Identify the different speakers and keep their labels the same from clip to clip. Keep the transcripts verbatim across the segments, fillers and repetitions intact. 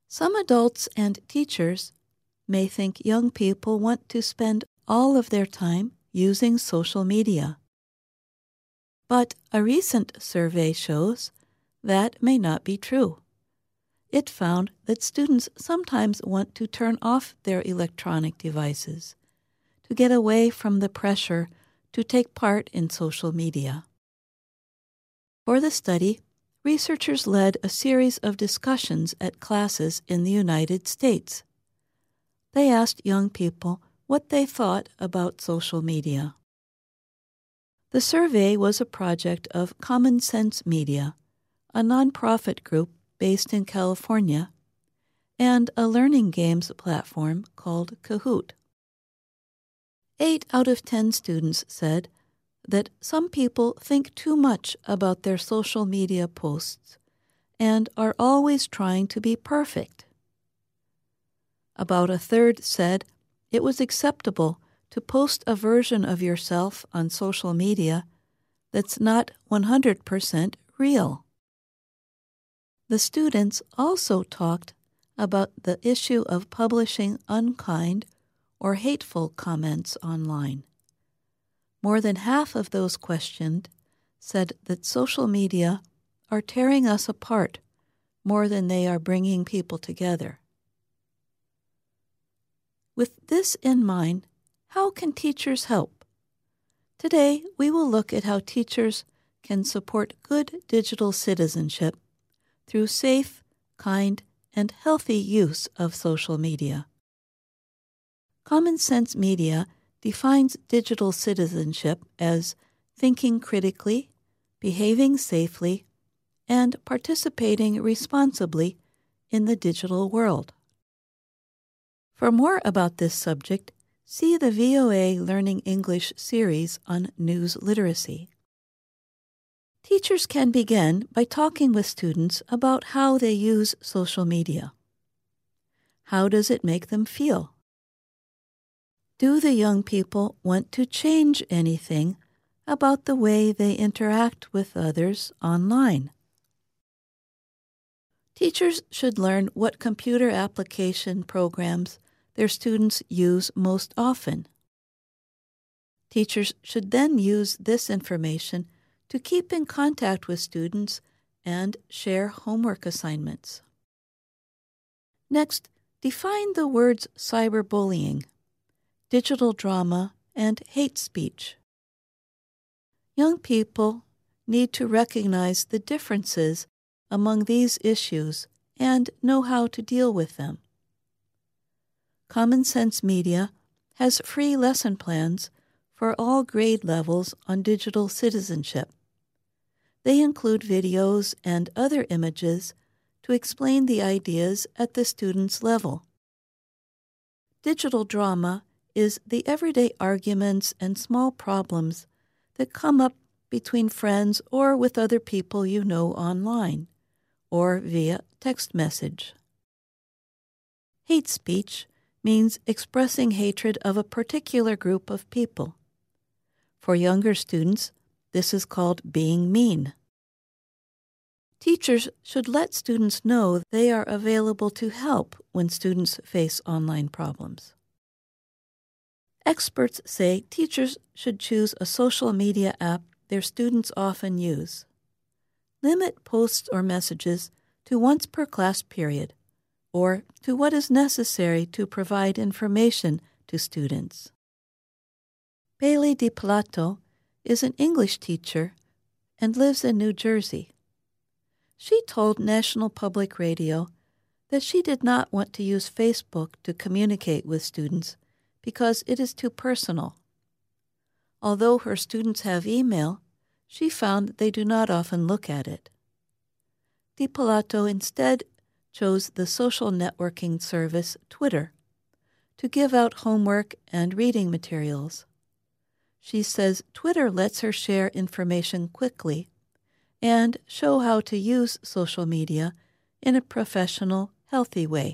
Speaker 1: Some adults and teachers may think young people want to spend all of their time using social media. But a recent survey shows that may not be true. It found that students sometimes want to turn off their electronic devices to get away from the pressure to take part in social media. For the study, researchers led a series of discussions at classes in the United States. They asked young people what they thought about social media. The survey was a project of Common Sense Media, a nonprofit group based in California, and a learning games platform called Kahoot. Eight out of ten students said that some people think too much about their social media posts and are always trying to be perfect. About a third said it was acceptable to post a version of yourself on social media that's not one hundred percent real. The students also talked about the issue of publishing unkind or hateful comments online. More than half of those questioned said that social media are tearing us apart more than they are bringing people together. With this in mind, how can teachers help? Today, we will look at how teachers can support good digital citizenship through safe, kind, and healthy use of social media. Common Sense Media defines digital citizenship as thinking critically, behaving safely, and participating responsibly in the digital world. For more about this subject, see the V O A Learning English series on news literacy. Teachers can begin by talking with students about how they use social media. How does it make them feel? Do the young people want to change anything about the way they interact with others online? Teachers should learn what computer application programs their students use most often. Teachers should then use this information to keep in contact with students and share homework assignments. Next, define the words cyberbullying, digital drama, and hate speech. Young people need to recognize the differences among these issues and know how to deal with them. Common Sense Media has free lesson plans for all grade levels on digital citizenship. They include videos and other images to explain the ideas at the student's level. Digital drama is the everyday arguments and small problems that come up between friends or with other people you know online or via text message. Hate speech means expressing hatred of a particular group of people. For younger students, this is called being mean. Teachers should let students know they are available to help when students face online problems. Experts say teachers should choose a social media app their students often use. Limit posts or messages to once per class period, or to what is necessary to provide information to students. Bailey DiPlato is an English teacher and lives in New Jersey. She told National Public Radio that she did not want to use Facebook to communicate with students because it is too personal. Although her students have email, she found they do not often look at it. DiPlato instead chose the social networking service Twitter to give out homework and reading materials. She says Twitter lets her share information quickly and show how to use social media in a professional, healthy way.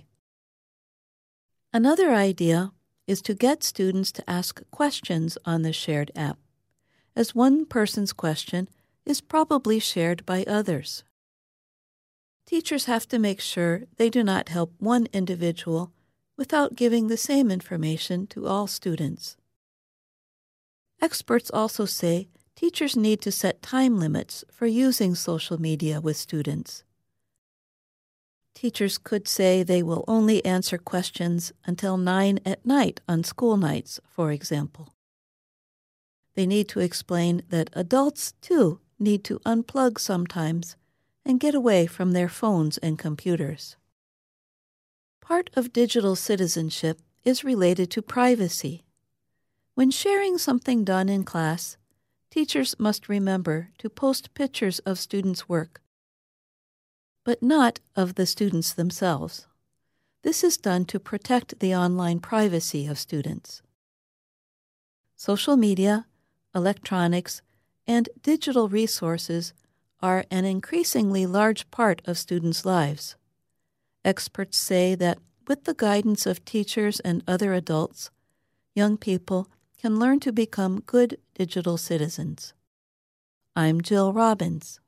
Speaker 1: Another idea is to get students to ask questions on the shared app, as one person's question is probably shared by others. teachers have to make sure they do not help one individual without giving the same information to all students. Experts also say teachers need to set time limits for using social media with students. Teachers could say they will only answer questions until nine at night on school nights, for example. They need to explain that adults, too, need to unplug sometimes and get away from their phones and computers. Part of digital citizenship is related to privacy. When sharing something done in class, teachers must remember to post pictures of students' work, but not of the students themselves. This is done to protect the online privacy of students. Social media, electronics, and digital resources are an increasingly large part of students' lives. Experts say that with the guidance of teachers and other adults, young people can learn to become good digital citizens. I'm Jill Robbins.